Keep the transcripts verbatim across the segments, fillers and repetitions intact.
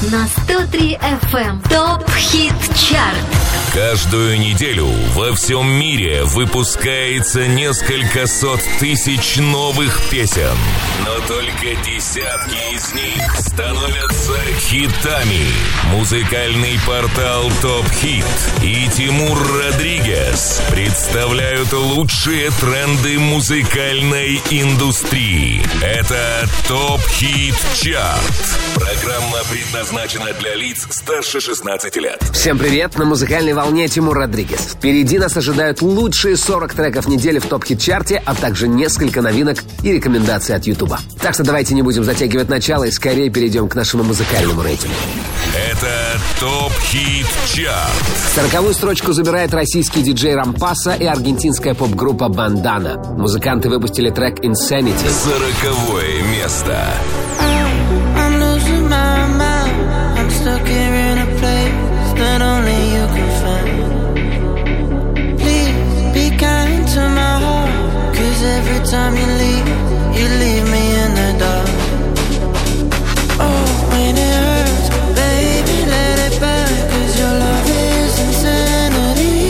на сто три эф эм. Топ Хит Чарт. Каждую неделю во всем мире выпускается несколько сот тысяч новых песен. Но только десятки из них становятся хитами. Музыкальный портал Топ Хит и Тимур Родригес представляют лучшие тренды музыкальной индустрии. Это Топ Хит Чарт. Программа предназначена для лиц старше шестнадцати лет. Всем привет, на музыкальной волне Тимур Родригес. Впереди нас ожидают лучшие сорок треков недели в топ-хит-чарте, а также несколько новинок и рекомендаций от Ютуба. Так что давайте не будем затягивать начало и скорее перейдем к нашему музыкальному рейтингу. Это Топ Хит Чарт. Сороковую строчку забирает российский диджей Рампаса и аргентинская поп-группа Бандана. Музыканты выпустили трек Insanity. Сороковое место. Stuck here in a place that only you can find. Please be kind to my heart, 'cause every time you leave, you leave me in the dark. Oh, when it hurts, baby, let it burn, 'cause your love is insanity.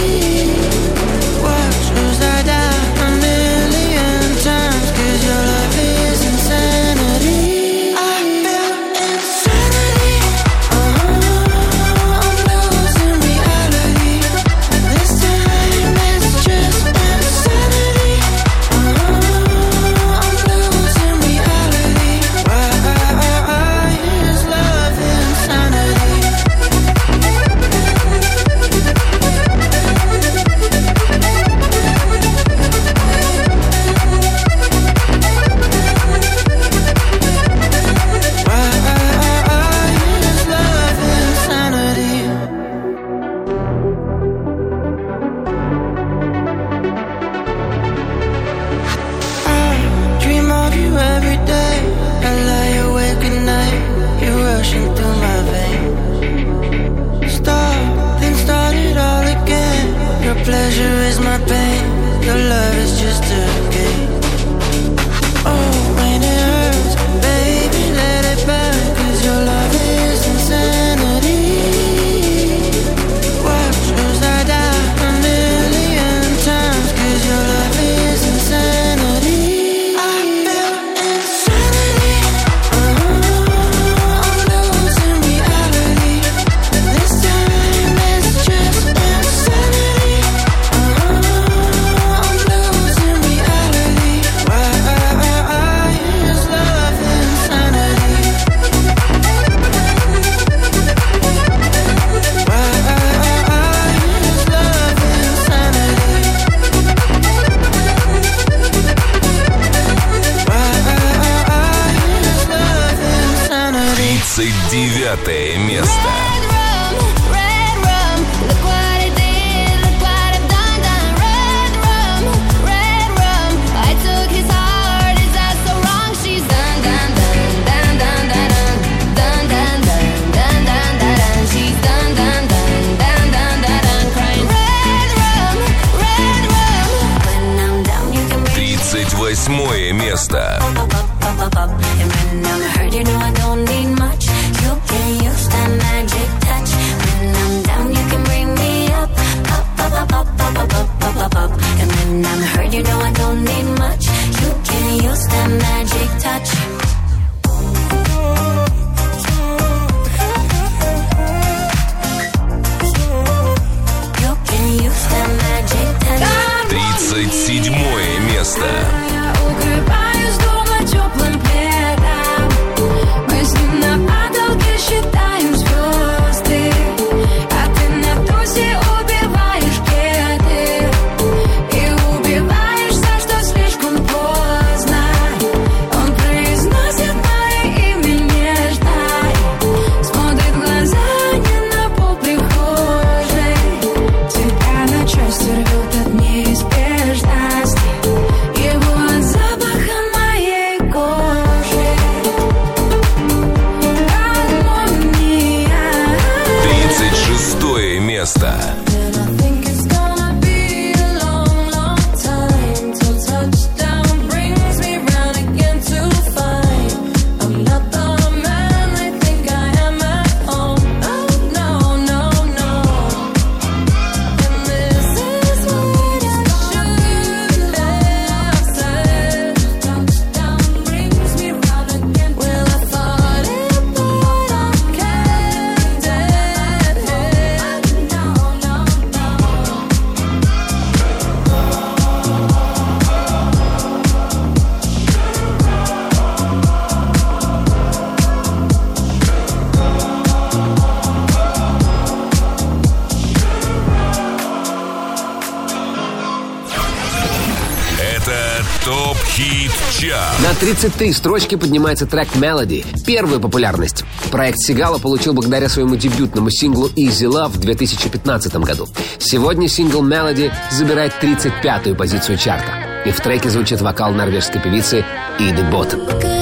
Watch as I die a million times, 'cause your love is insanity. I feel insanity. Pleasure is my pain, your love is just a game. Oh, when it hurts, baby, let it burn, 'cause your love is insanity. Watch as I die a million times, 'cause your love is insanity. I feel insanity. Uh-huh, I'm losing reality. This time it's just insanity. тридцать девятое место. тридцать восьмое место. And when I'm hurt, you know I don't need much. You can use that magic Чарт. На тридцать три строчки поднимается трек «Melody», первую популярность. Проект Сигала получил благодаря своему дебютному синглу «Easy Love» в две тысячи пятнадцатом году. Сегодня сингл «Melody» забирает тридцать пятую позицию чарта. И в треке звучит вокал норвежской певицы Иды Боттен.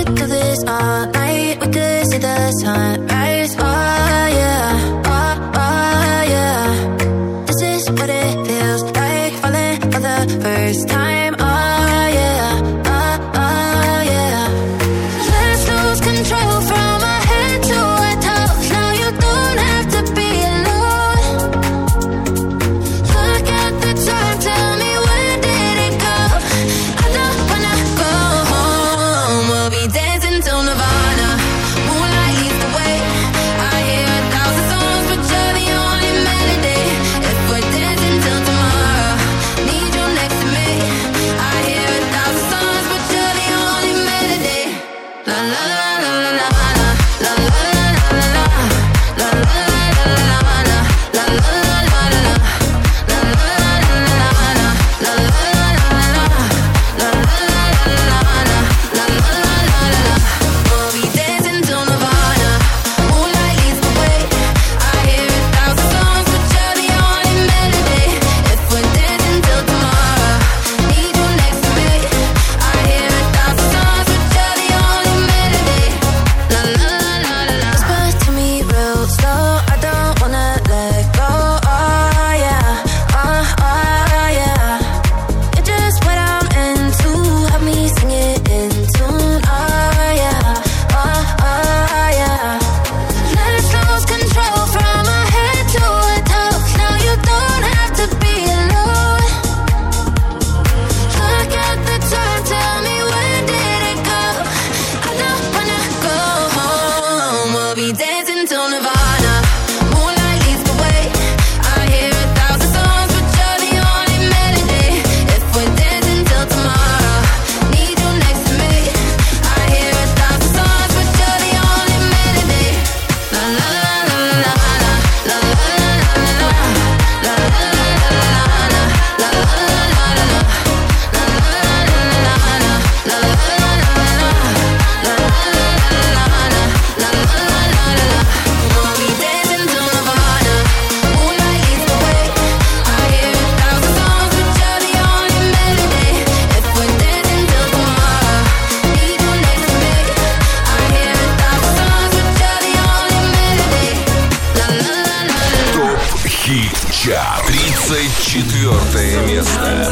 тридцать четвертое место.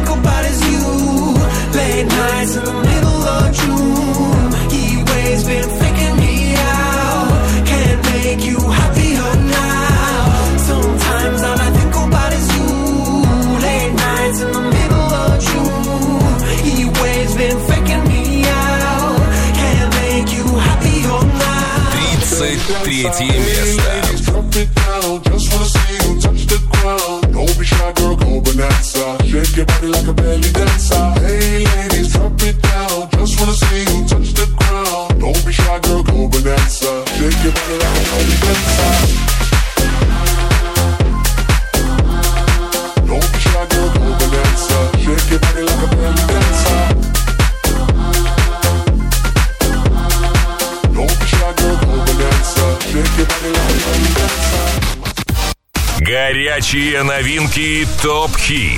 тридцать третье место. Don't be shy, girl, go bonanza. Shake your body like a belly dancer. Hey, ladies, drop it down. Just wanna see you touch the ground. Don't be shy, girl, go bonanza. Shake your body like a belly dancer. Don't be shy, girl, go bonanza. Shake your body like a belly dancer. Don't be shy, girl, go bonanza. Shake your body like a belly dancer. Горячие новинки ТОП Хит.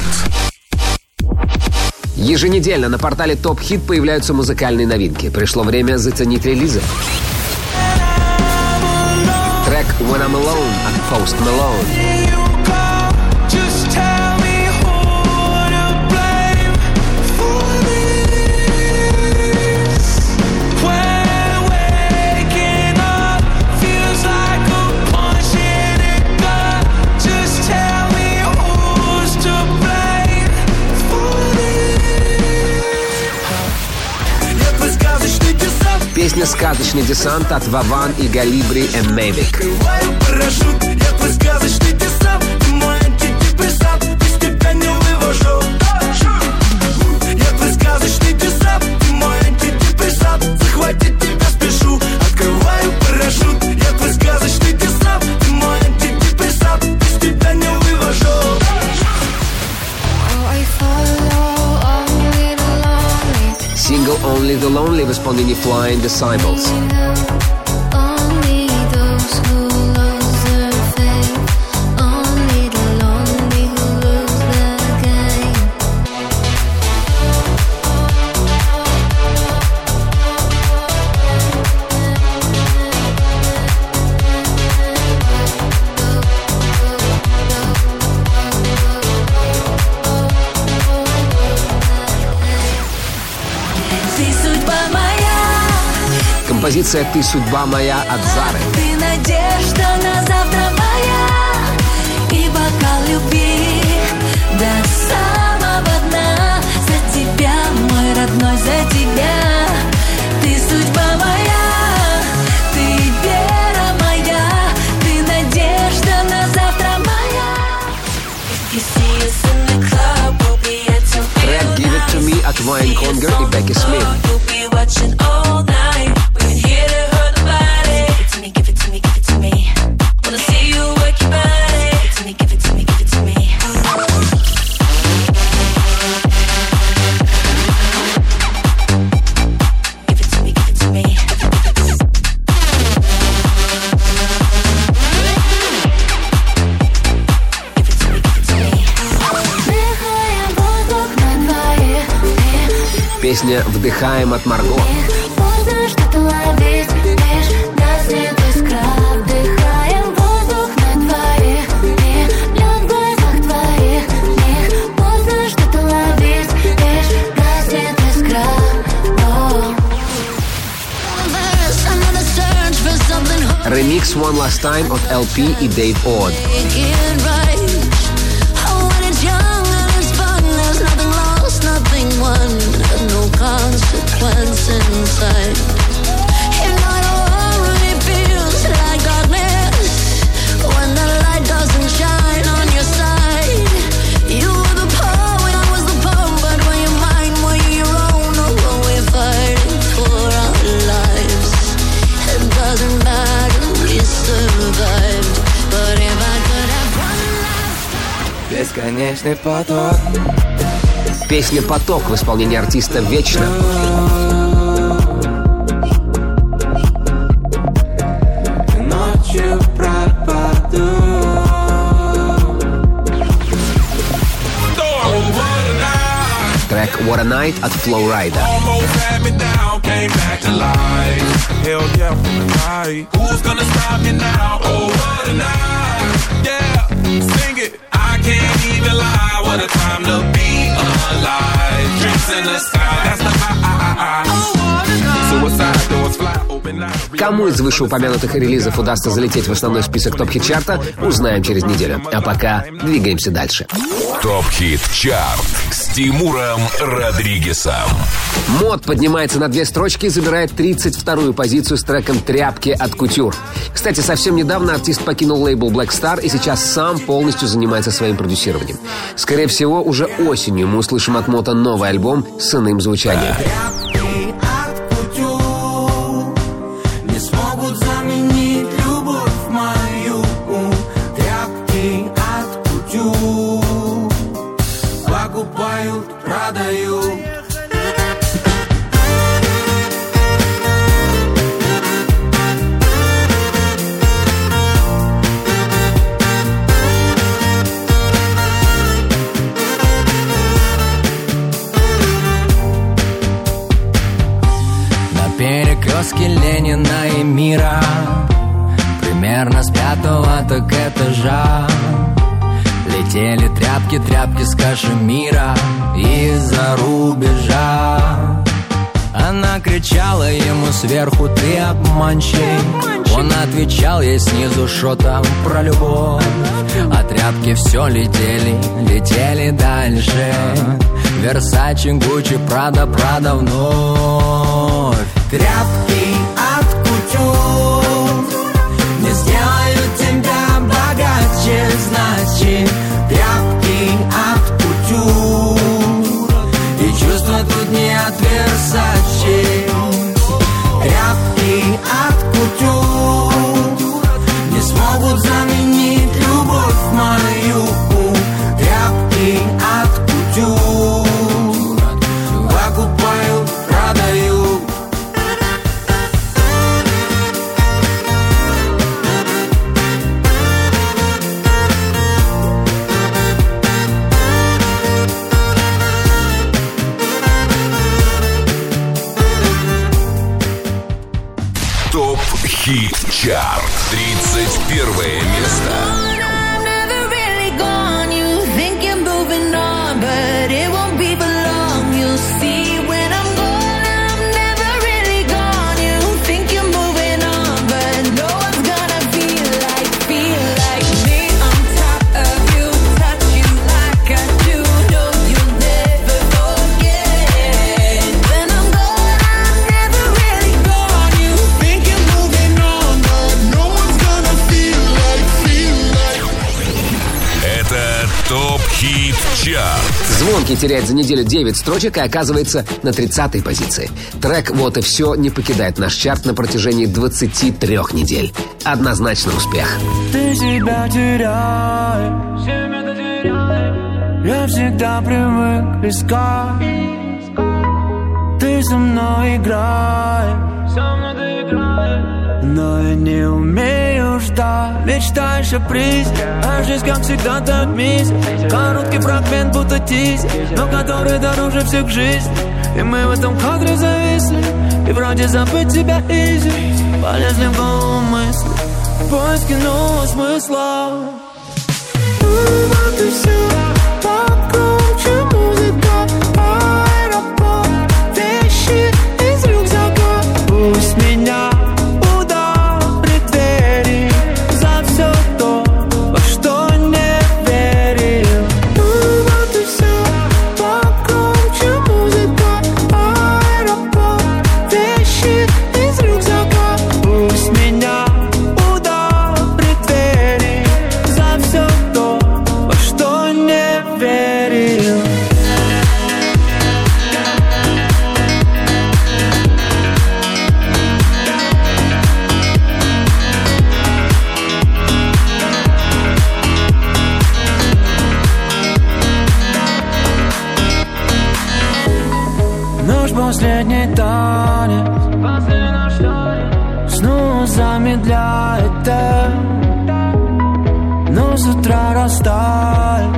Еженедельно на портале ТОП Хит появляются музыкальные новинки. Пришло время заценить релизы. Трек «When I'm Alone» от Post Malone. Песня «Сказочный десант» от Вован и Галибри и Мэвик. Сингл «Only исполнении Flying Disciples. Композиция «Ты судьба моя» от Зары. Ты надежда на завтра моя, и бокал любви до самого дна. За тебя, мой родной, за тебя. Ты судьба моя, ты вера моя, ты надежда на завтра моя. Трек «Give It To Me» от Вайн Конгер и Бекки Смит. Песня «Вдыхаем» от Марго. Можно что-то ловить, лишь гаснет искра. Вдыхаем воздух на двоих, и лед в глазах твоих. Можно что-то ловить, лишь гаснет искра. Ремикс «One Last Time» от эл пи и Dave Odd. No consequence inside. You know the world really feels like darkness when the light doesn't shine on your side. You were the power when I was the power, but when you're mine, when you're your own, oh, when we're fighting for our lives, it doesn't matter, we survive. But if I could have one last time. Бесконечный поток. Песня «Поток» в исполнении артиста «Вечно». Ночью пропаду. Трек «What a Night» от Flo Rida. What a time to be alive. Drinks in the sky, that's the high. Suicide doors fly open now. Кому из вышеупомянутых релизов удастся залететь в основной список топ-хит-чарта, узнаем через неделю. А пока двигаемся дальше. ТОП-хит-чарт с Тимуром Родригесом. Мод поднимается на две строчки и забирает тридцать вторую позицию с треком «Тряпки» от Couture. Кстати, совсем недавно артист покинул лейбл Black Star и сейчас сам полностью занимается своим продюсированием. Скорее всего, уже осенью мы услышим от Мода новый альбом с иным звучанием. Ленина и мира, примерно с пятого так этажа, летели тряпки, тряпки с кашемира из-за рубежа. Она кричала ему сверху: ты обманщик. Он отвечал ей снизу шотом про любовь. А тряпки все летели, летели дальше. Версачи, Гуччи, Прада, Прада вновь. Тряпки от Couture не сделают тебя богаче, значит. Тряпки от Couture, и чувства тут не от Версачи. Тряпки от Couture не смогут заменить любовь мою. Тряпки от Couture покупают, продают. Хит Чарт. тридцать первое место. Хит Чарт. Звонкий теряет за неделю девять строчек и оказывается на тридцатой позиции. Трек «Вот и все» не покидает наш чарт на протяжении двадцати трёх недель. Однозначно успех. Ты себя теряешь, я всегда привык искать. Ты со мной играешь, но я не умею ждать. Мечтаешь о призе, а жизнь, как всегда, так мизер. Короткий фрагмент, будто тизер, но который дороже всех жизней. И мы в этом кадре зависли, и вроде забыть тебя изи. Полезли в голову мысли, поиски нового смысла. Вот и все, покруче музыка, аэропорт, вещи из рюкзака. Пусть меня последний танец, снова замедляет темп, но с утра растает,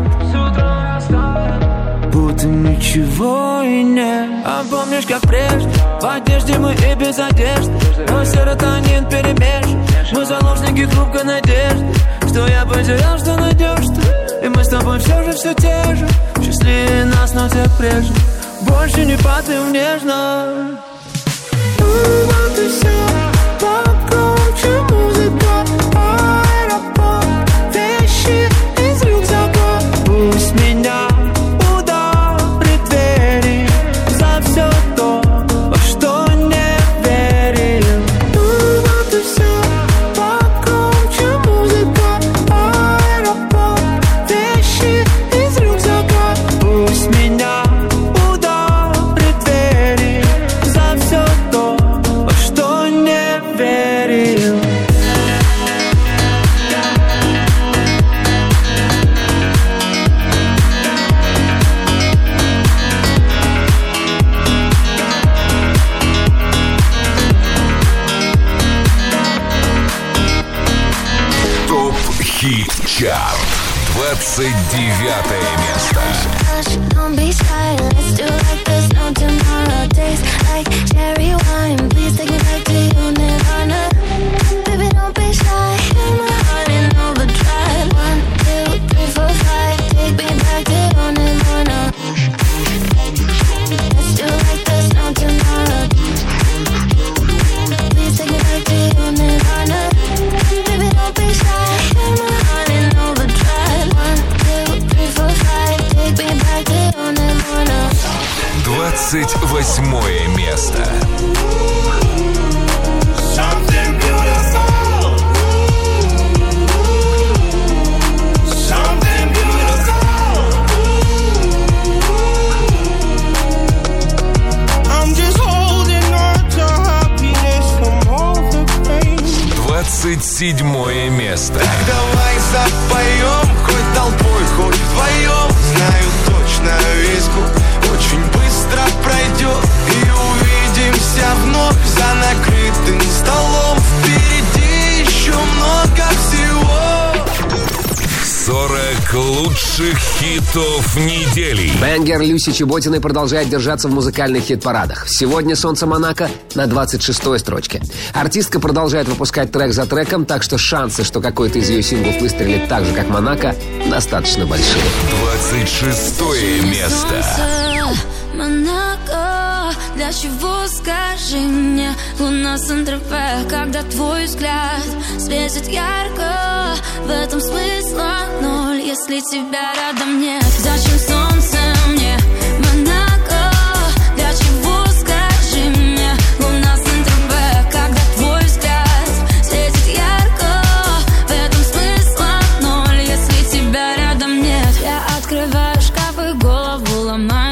будто ничего и нет. А помнишь, как прежде, в одежде мы и без одежды, но серотонин перемешан. Мы заложники хрупкой надежды, что я потерял, что найдешь ты. И мы с тобой все же все те же, счастливее нас, но те прежде. Больше не падаем нежно. Вот и все, покруче музыка, аэропорт, вещи из рюкзака. Пусть меня ударит двери за все то, во что не верил. Вот и все, покруче музыка, аэропорт, вещи из рюкзака. Пусть меня Хит Чарт. двадцать девятое место. двадцать восьмое место. двадцать седьмое место. Так давай запоем, хоть толпой, хоть вдвоем. Знаю точно виску, очень быстро пройдет. И увидимся вновь за накрытым столом. Впереди еще много всего. сорок лучших хитов недели. Бэнгер Люси Чеботиной продолжает держаться в музыкальных хит-парадах. Сегодня «Солнце Монако» на двадцать шестой строчке. Артистка продолжает выпускать трек за треком, так что шансы, что какой-то из ее синглов выстрелит так же, как «Монако», достаточно большие. двадцать шестое место. Монако, для чего, скажи мне, луна Сан-Тропе, когда твой взгляд светит ярко, в этом смысла ноль, если тебя рядом нет. Зачем солнце мне, Монако, для чего, скажи мне, луна Сан-Тропе, когда твой взгляд светит ярко, в этом смысла ноль, если тебя рядом нет. Я открываю шкаф и голову ломаю,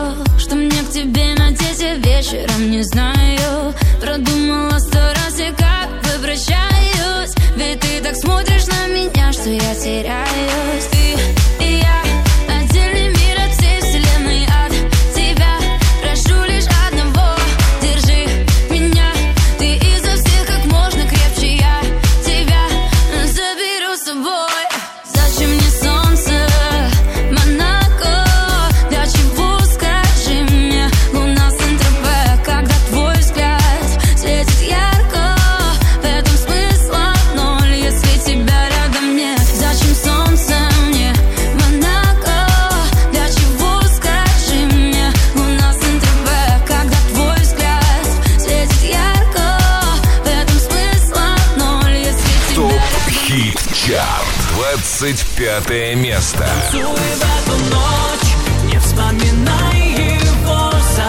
тебе надеть я вечером не знаю. Продумала сто раз и как попрощаюсь, ведь ты так смотришь на меня, что я теряюсь. Ты и я отдельный мир от всей вселенной, от тебя прошу лишь одного. Держи меня, ты изо всех как можно крепче, я тебя заберу с собой. Зачем мне солнце, Монако, для чего, скажи мне, луна Сан-Тропе, когда твой взгляд светит ярко, в этом смысла ноль, если тебя рядом нет. Зачем солнце мне, Монако, для чего, скажи мне, луна Сан-Тропе, когда твой взгляд светит ярко, в этом смысла ноль, если тебя Топ-хит чарт. двадцать пятое место. Танцуй в эту ночь, не вспоминай его,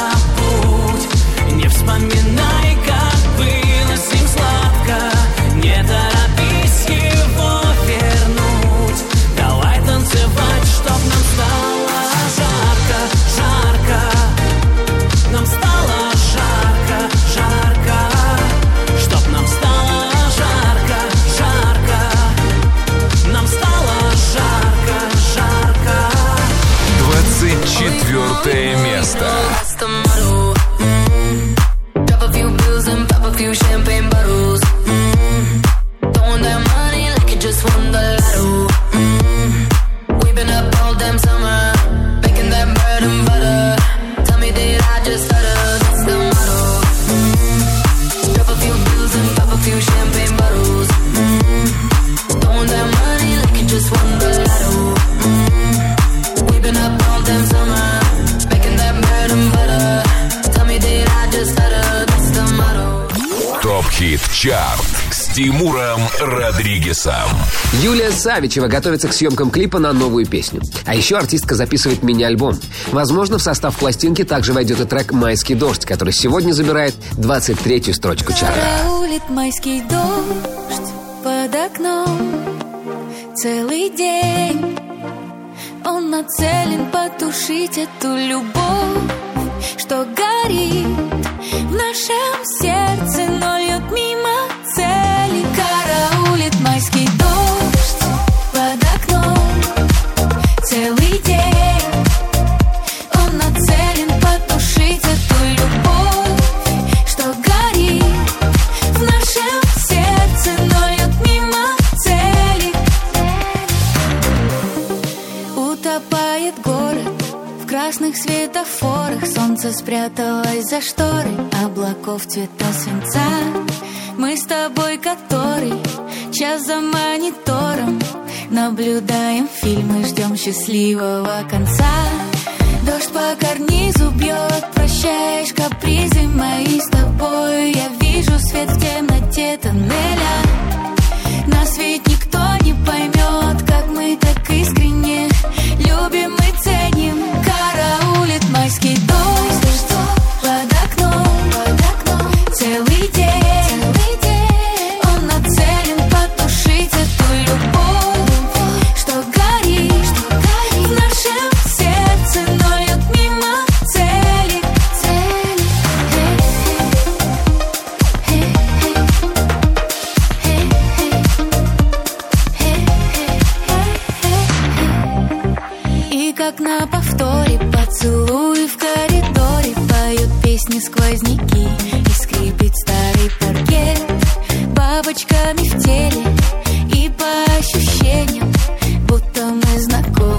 забудь. Не вспоминай, как было с ним сладко. Не торопись его вернуть. Давай танцевать, чтоб нам стало жарко, жарко. Нам стало жарко, жарко. Чтоб нам стало жарко, жарко. Нам стало жарко, жарко. двадцать четвертое место. Drop a few pills and pop a few champagne bottles. Mm-hmm. Throwing that money like you just won the lotto. Mm-hmm. We've been up all damn summer, making that bread and butter. Tell me, did I just stutter? That's the motto. Mm-hmm. Drop a few pills and pop a few champagne bottles. Mm-hmm. Throwing that money like you just won the lotto. Mm-hmm. We've been up all damn summer, making that bread and butter. Tell me, did I just stutter? That's the motto. Топ-хит чарт с Тимуром Родригесом. Юлия Савичева готовится к съемкам клипа на новую песню. А еще артистка записывает мини-альбом. Возможно, в состав пластинки также войдет и трек «Майский дождь», который сегодня забирает двадцать третью строчку чарта. Караулит майский дождь под окном целый день. Он нацелен потушить эту любовь, что горит в нашем сердце, но льет мимо цели. Караулит майский дождь под окном целый день. Он нацелен потушить эту любовь, что горит в нашем сердце, но льет мимо цели. Утопает город в красных светофорах. Солнце спряталось за шторой облаков цвета свинца. Мы с тобой который час за монитором наблюдаем фильмы, ждем счастливого конца. Дождь по карнизу бьет, прощаешь капризы мои с тобой. Я вижу свет в темноте тоннеля. Нас ведь никто не поймет, как мы так искренне любим и ценим. Караулит майский дождь под окном целый день. Он нацелен потушить эту любовь, что горит в нашем сердце, но льет мимо цели. И как на повторе поцелуи в коридоре поют песни сквозняки и скрипит старый паркет бабочками в теле. И по ощущениям, будто мы знакомы.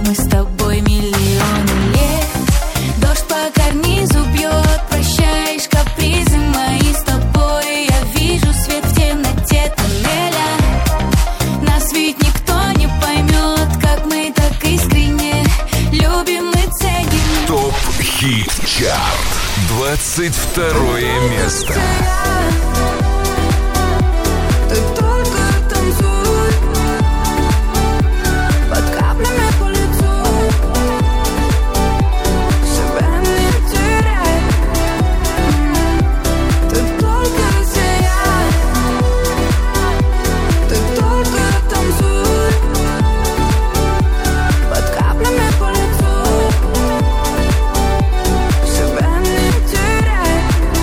двадцать второе место. Ты только танцуй под каплями по лицу, себя не теряй. Ты только сияй, ты только танцуй под каплями по лицу, себя не теряй.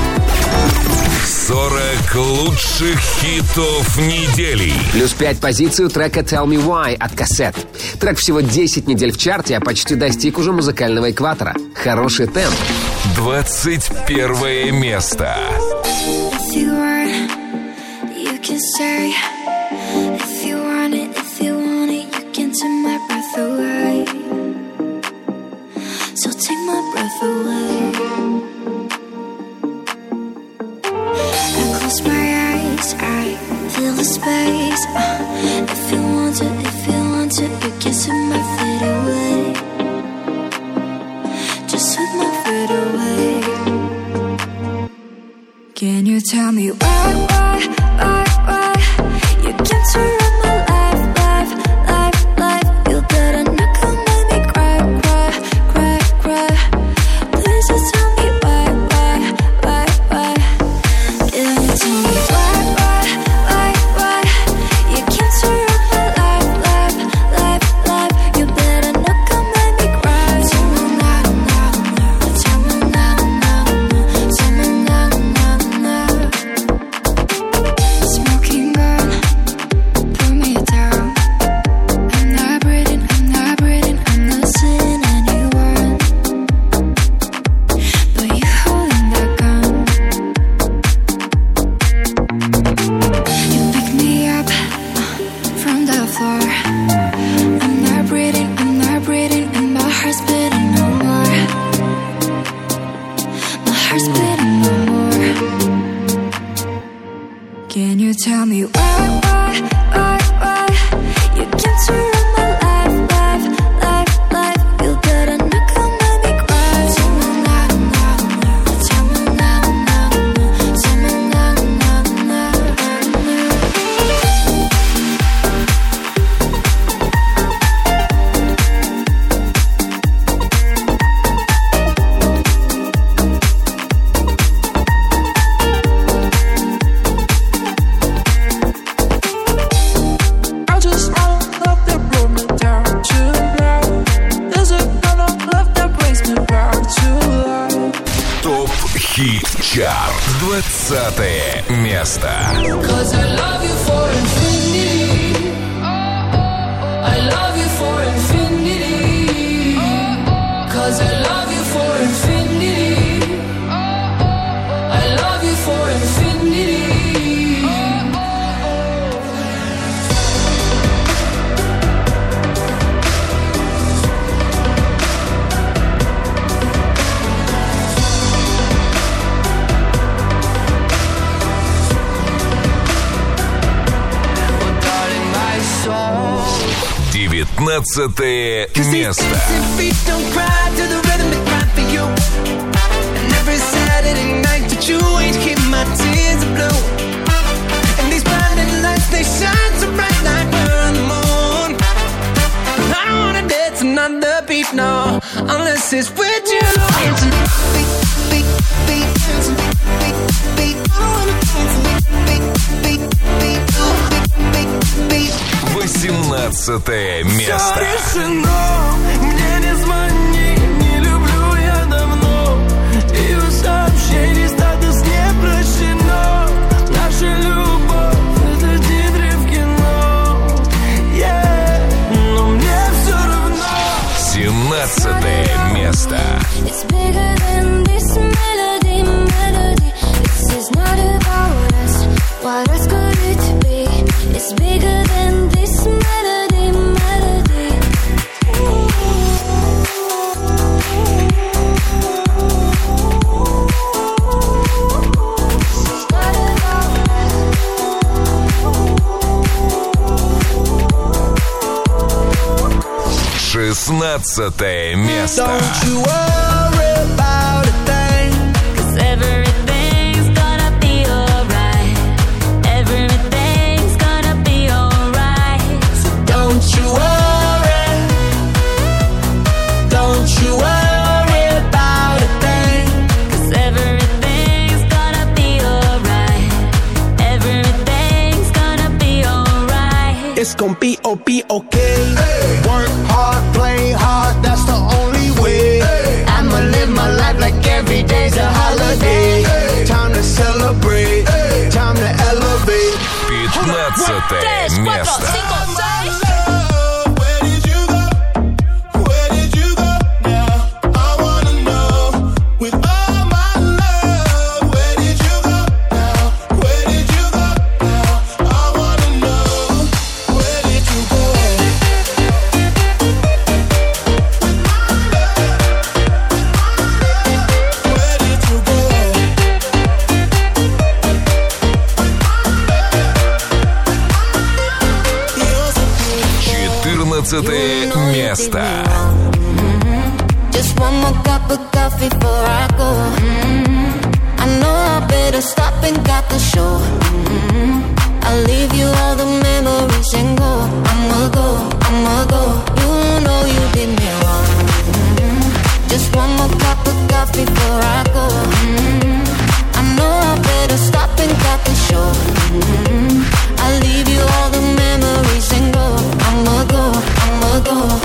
сорок лучших хитов недели. Плюс пять позиций у трека Tell Me Why от Кассет. Трек всего десять недель в чарте, а почти достиг уже музыкального экватора. Хороший темп. двадцать первое место. If you want, you can stay. If you want it, if you want it, you can take my breath away. So take my breath away. I close my eyes, I feel the space. Uh, if you want it, if you want it, you can set my feet away. Just set my feet away. Can you tell me why, why, why, why you can't surround my life, life, life, life? You better not come make me cry, cry, cry, cry. Please just tell me why, why, why, why? Can you tell me why, why, why, why you can't surround my life, life, life, life? You better not come make me cry. Tell me now, now, now. Tell me now, now, now. Tell me now, now, now. Smoking gun, pull me down. I'm not breathing, I'm not breathing, I'm not seeing anyone but you holding that gun. You pick me up uh, from the floor. I'm not breathing, I'm not breathing, and my heart's beating no more. My heart's beating no more. Can you tell me why, why, why, why you can't surround my life, life, life, life? You better not come make me cry. Tell me now, now, now. Tell me now, now, now. Tell me now, now, now, now. I just want love that brought me down to now. Is it gonna love that brings me back to life? Топ Хит Чарт. двадцатое место. Cause I love you for infinity. I love you for infinity. Cause I love you for infinity. I love you for infinity. девятнадцатое место. Feet don't cry to the rhythm that cry for you. And every Saturday night that you ain't keep my tears blue. And these blinding lights, they shine so bright like we're on the moon. I don't wanna dance another beat, no, unless it's with you. Beat, beat, beat, beat, beat. I wanna dance beat, beat, beat, beat, beat, beat. восемнадцатое место. Решено, мне не звони, не люблю я давно. И у сообщений статус не прощено. Наша любовь — это титры в кино. Yeah, но мне все равно. семнадцатое место. It's bigger than this melody, melody. This is not about us. What else could it be? It's bigger than this melody, melody. шестнадцатое место. Don't you worry about a thing, 'cause every it's gon' be, oh, be okay. Hey. Work hard, play hard, that's the only way. Hey. I'ma live my life like every day's a holiday. Hey. Time to celebrate, hey. Time to elevate. пятнадцатое место. четырнадцатое место. Just one more cup of coffee before I go. I know I better stop and got the show. I'll leave you all the memories and go. I'ma go, I'ma go. You know you did me wrong. Just one more cup of coffee before I go. I know I better stop and got the show. I'll leave you all the memories and go. I'ma go, I'ma go.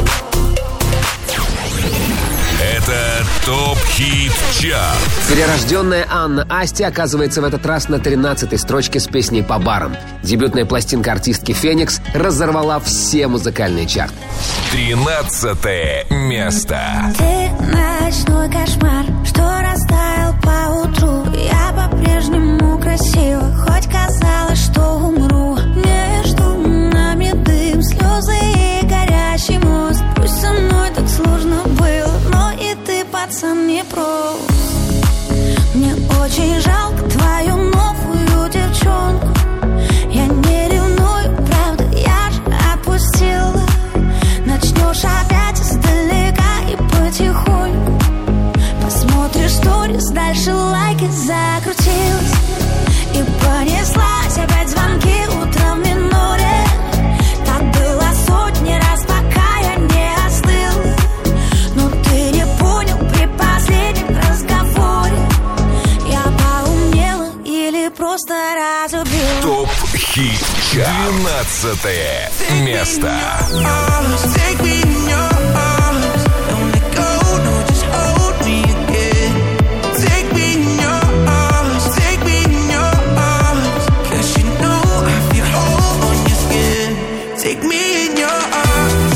Это ТОП-хит чарт. Перерожденная Анна Асти оказывается в этот раз на тринадцатой строчке с песней «По барам». Дебютная пластинка артистки «Феникс» разорвала все музыкальные чарты. тринадцатое место. Ты ночной кошмар, что растаял поутру. Я по-прежнему красива, хоть казалось, что умру. Между нами дым, слезы и горячий мост. Пусть со мной так сложно было, но и ты, пацан, не прост. Мне очень жалко твою новую девчонку. Я не ревную, правда, я же отпустила. Начнешь опять издалека и потихоньку. Посмотришь сторис, дальше лайки, закрутилась. И понеслась опять звонки утром в миноре. Так было сотни раз, пока я не остыла. Но ты не понял при последнем разговоре. Я поумнела или просто разубила. ТОП-хит чарт. двенадцатое место. Take me in your arms, don't let go, no, just hold me again. Take me in your arms, take me in your arms, 'cause you know I feel whole on your skin. Take me in your arms.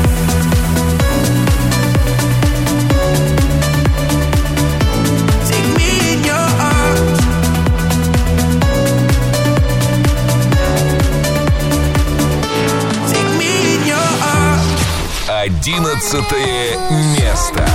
Take me in your arms. Take me in your arms. Одиннадцатое место.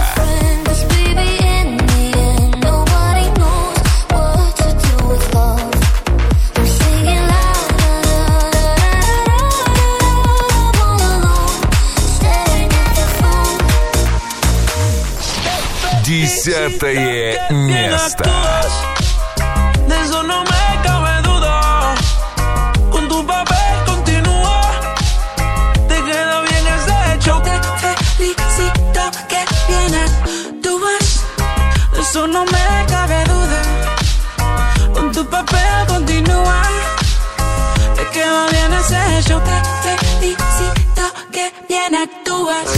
Десятое место. De eso no me cabe duda. Con tu papel continúa. Te queda bien ese hecho. Te felicito, que bien actúas. De eso no me cabe duda. Con tu papel continúa. Te queda bien ese hecho. Te felicito, que bien actúas.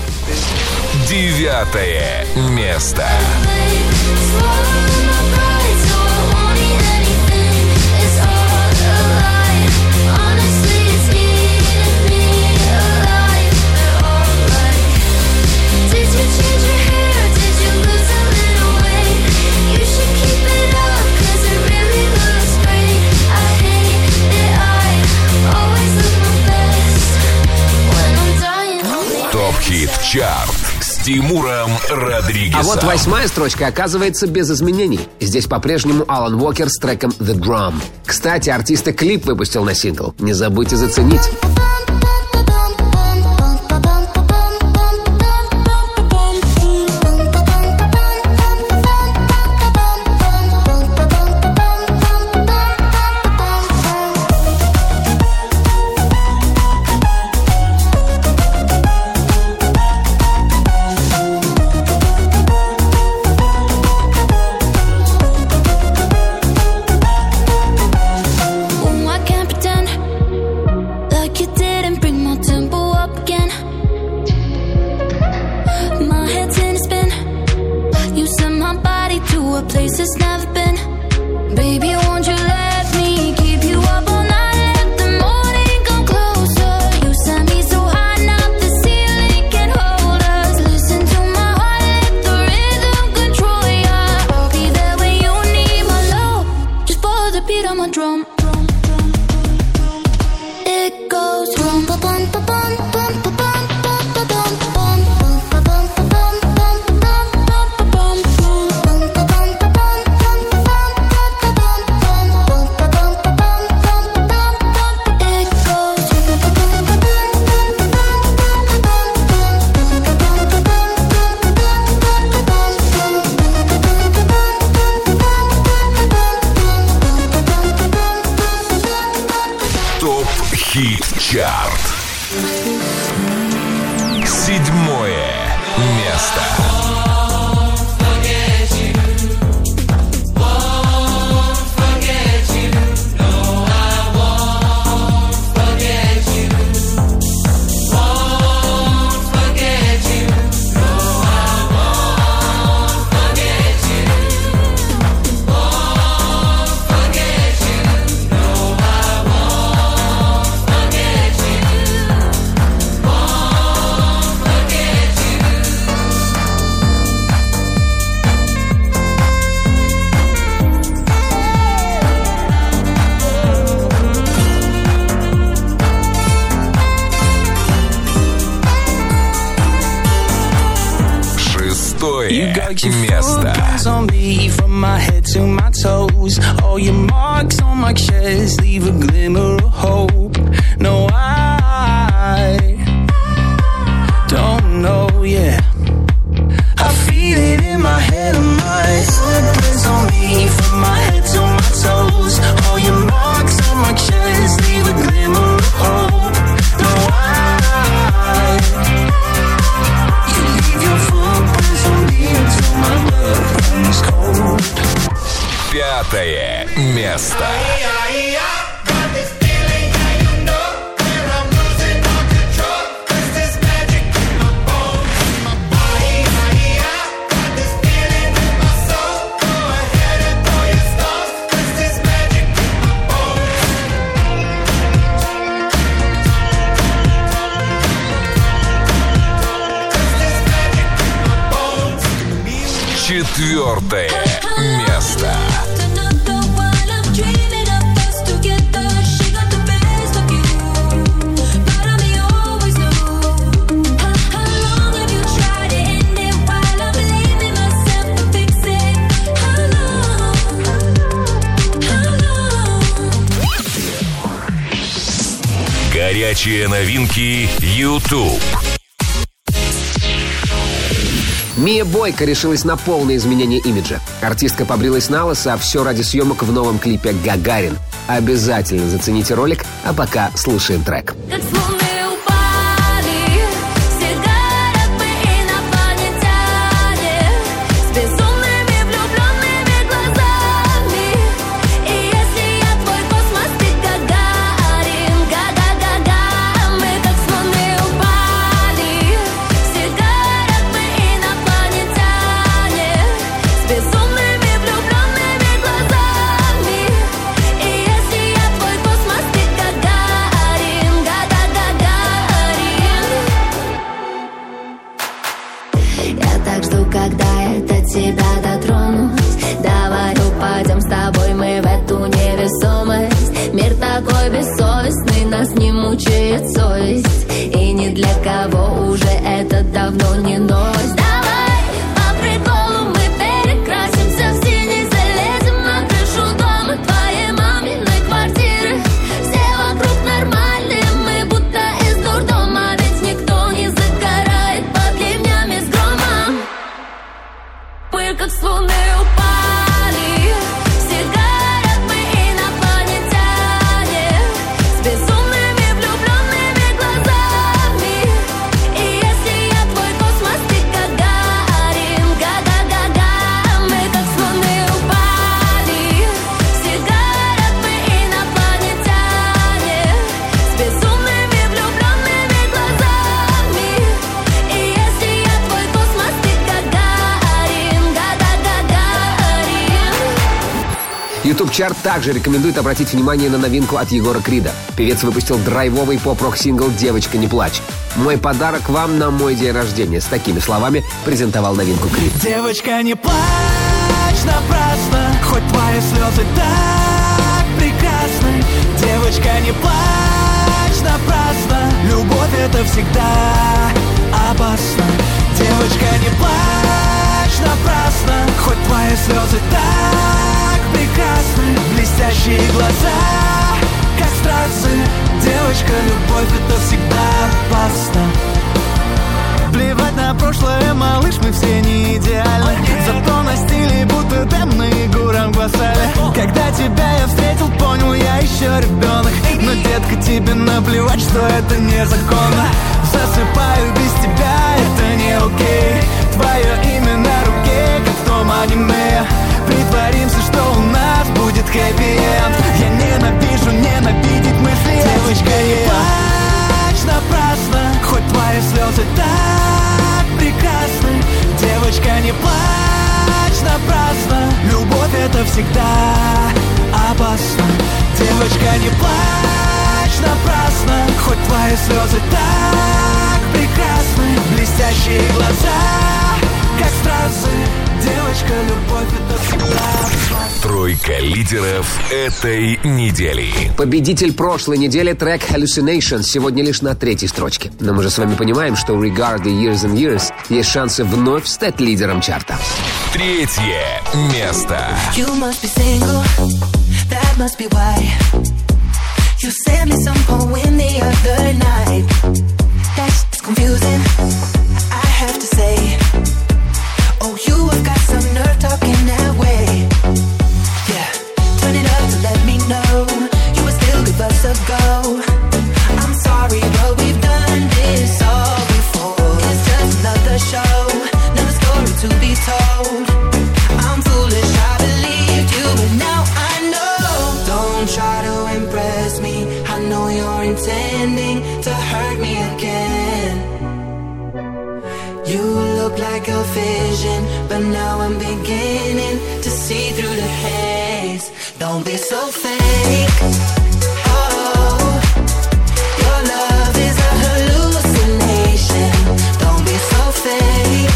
Девятое место. ТОП-хит чарт с Тимуром Родригезом. А вот восьмая строчка оказывается без изменений. Здесь по-прежнему Алан Уокер с треком «The Drum». Кстати, артист и клип выпустил на сингл. Не забудьте заценить. Oh, I can't pretend like you did. ТОП Хит Чарт. Седьмое место. Место. On me from my head to my toes. All your marks on my chest leave a glimmer of hope. No, I don't know, yeah. I feel it in my head and my footprints on me from my head to my toes. All your marks on my chest leave a glimmer of hope. No, I you leave your footprints on me until my blood runs cold. Пятое место. Четвертое место. Горячие новинки YouTube. Мия Бойко решилась на полное изменение имиджа. Артистка побрилась на лысо, а все ради съемок в новом клипе «Гагарин». Обязательно зацените ролик, а пока слушаем трек. Бессовестный, нас не мучает совесть. И ни для кого уже это давно не новость. Давай по приколу мы перекрасимся в синий, залезем на крышу дома твоей маминой квартиры. Все вокруг нормальные, мы будто из дурдома. Ведь никто не загорает под ливнями с громом. Мы как с луны упали. YouTube-чарт также рекомендует обратить внимание на новинку от Егора Крида. Певец выпустил драйвовый поп-рок-сингл «Девочка, не плачь». «Мой подарок вам на мой день рождения». С такими словами презентовал новинку Крид. Девочка, не плачь напрасно, хоть твои слезы так прекрасны. Девочка, не плачь напрасно, любовь это всегда опасно. Девочка, не плачь напрасно, хоть твои слезы так прекрасны. Блестящие глаза, как страссы. Девочка, любовь это всегда опасно. Плевать на на прошлое, малыш, мы все не идеальны. Зато на стиле будто Демна и Гурам Гвасали. Когда тебя я встретил, понял, я еще ребенок. Но, детка, тебе наплевать, что это незаконно. Засыпаю без тебя, это не окей. Твое имя на руке, как в том аниме. Притворимся, что у нас будет хэппи-энд. Я ненавижу ненавидеть мысли. Девочка, не плачь напрасно, хоть твои слезы так прекрасны. Девочка, не плачь напрасно, любовь это всегда опасно. Девочка, не плачь напрасно, хоть твои слезы так прекрасны. Блестящие глаза, как стразы. Девочка, любовь это всегда. Тройка лидеров этой недели. Победитель прошлой недели, трек Hallucination, сегодня лишь на третьей строчке. Но мы же с вами понимаем, что у Regard the Years and Years есть шансы вновь стать лидером чарта. Третье место. You must be single, that must be why you sent me some poem the other night. That's confusing, I have to say. Oh, you have got some nerve talking that way. Yeah, turn it up to let me know you would still give us a go. I'm sorry, but we've done this all before. It's just another show, another story to be told. I'm foolish, I believed you, but now I know. Don't try to impress me, I know you're intending to hurt me again. You look like a vision, but now I'm beginning to see through the haze. Don't be so fake. Oh, your love is a hallucination. Don't be so fake.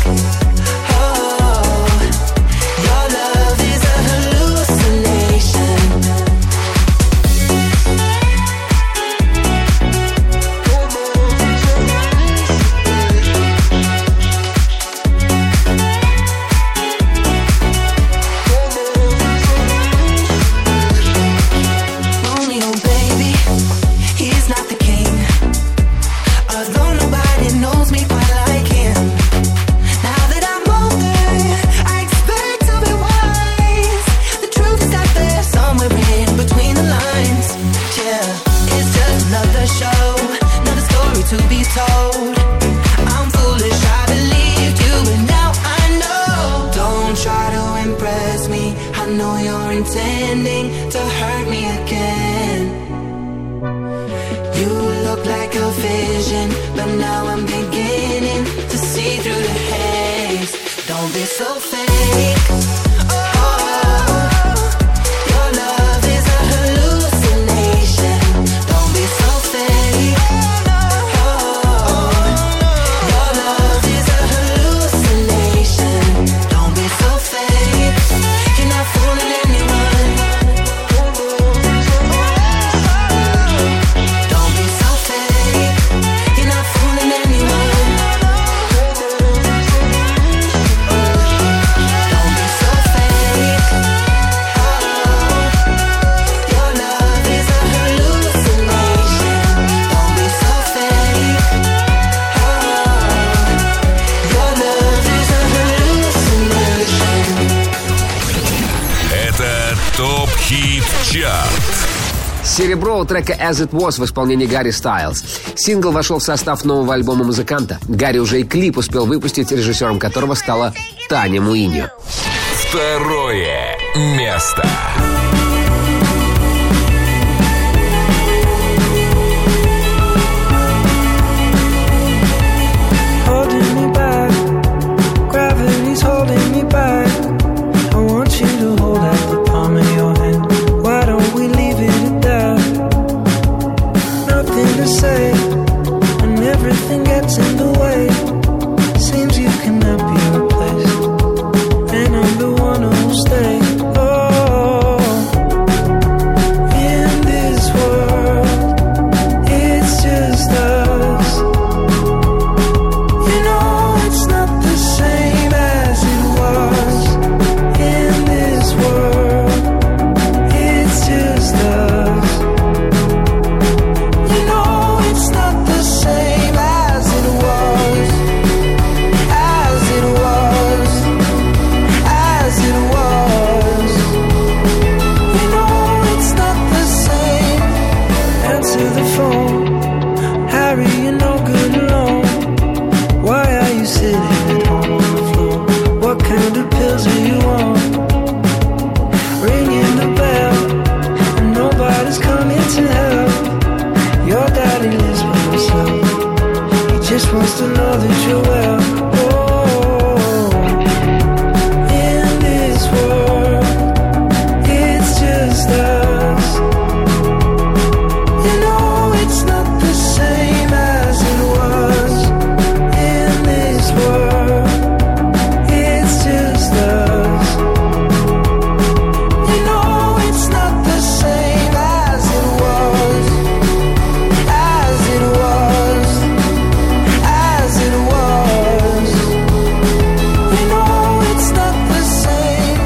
Oh, your love is a hallucination. To be told, I'm foolish, I believed you, but now I know. Don't try to impress me, I know you're intending to hurt me again. You look like a vision, but now I'm beginning to see through the haze. Don't be so fake. Серебро у трека «As It Was» в исполнении Гарри Стайлз. Сингл вошел в состав нового альбома музыканта. Гарри уже и клип успел выпустить, режиссером которого стала Таня Муиньо. Второе место. Say, and everything gets in the way. Seems you cannot be replaced, and I'm the one who'll stay. Oh, in this world, it's just us. You know it's not the same as it was. In this world, it's just us. It's not the same as it was. just wants to know that you're well. Oh, in this world, it's just us. You know it's not the same as it was. In this world, it's just us. You know it's not the same as it was. As it was. As it was. You know it's not the same.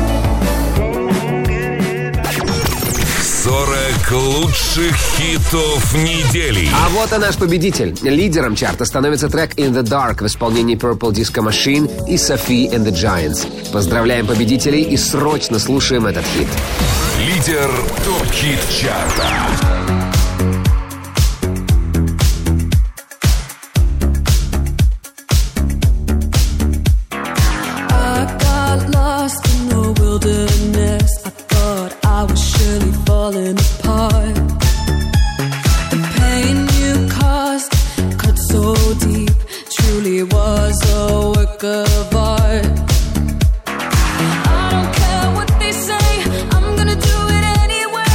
сорок лучших хитов недели. А вот и наш победитель. Лидером чарта становится трек In the Dark в исполнении Purple Disco Machine и Sophie and the Giants. Поздравляем победителей и срочно слушаем этот хит. Лидер ТОП-хит чарта. I got lost in the wilderness. I thought I was surely falling apart. The pain you caused cut so deep, truly was a work of art. I don't care what they say, I'm gonna do it anyway.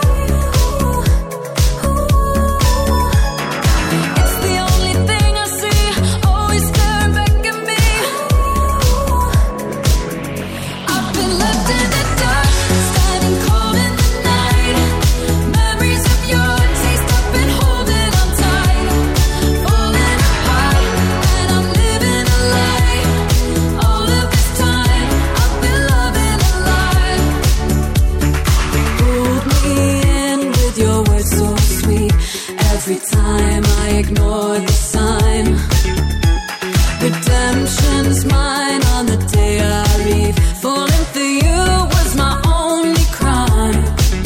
It's the only thing I see, always staring back at me. I've been left in the dark, standing cold in the night. Memories of your taste, I've been holding on tight. Falling apart, and I'm living a lie. All of this time, I've been loving a lie. Pulled me in with your words so sweet. Every time I ignore the sign. Redemption's mine on the day I leave. Falling for you was my only crime.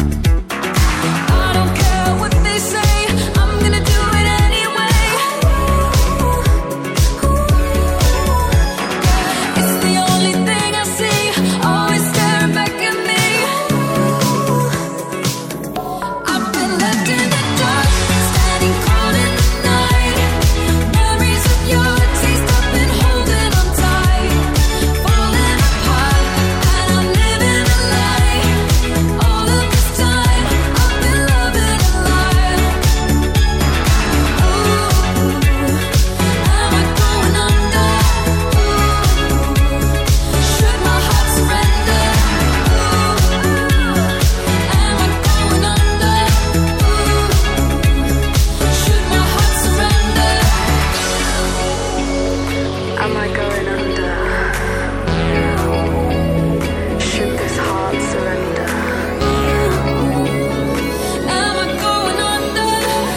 I don't care what they say, I'm gonna do it anyway. It's the only thing I see, always staring back at me. I've been left in the dark, standing cold in the night. Memories of your taste, I've been holding on tight. Falling apart, and I'm living a lie. All of this time, I've been loving a lie. Ooh, am I going under? Ooh, should my heart surrender? Ooh, am I going under? Ooh, should my heart surrender? Am I going under? Should this heart surrender? Am I going under?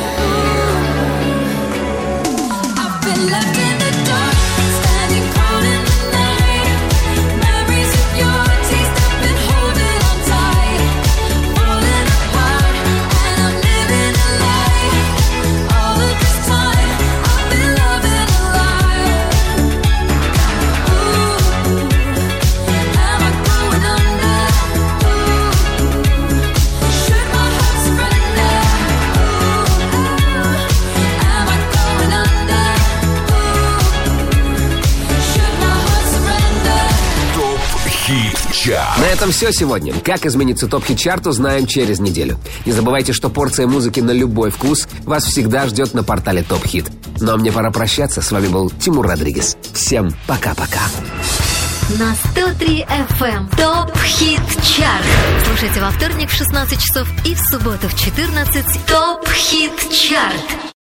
I've been left in the dark, standing cold in the night. Memories of your taste, I've been holding on tight. Falling apart, and I'm living a lie. All of this time, I've been loving a lie. Ooh, am I going under? Ooh, should my heart surrender? Ooh, am I going under? Ooh, should my heart surrender? ТОП-хит чарт. На этом все сегодня. Как изменится топ-хит-чарт, узнаем через неделю. Не забывайте, что порция музыки на любой вкус вас всегда ждет на портале ТОП Хит. Ну а мне пора прощаться. С вами был Тимур Родригес. Всем пока-пока. На сто три эф эм ТОП Хит Чарт. Слушайте во вторник в шестнадцать часов и в субботу в четырнадцать ТОП Хит Чарт.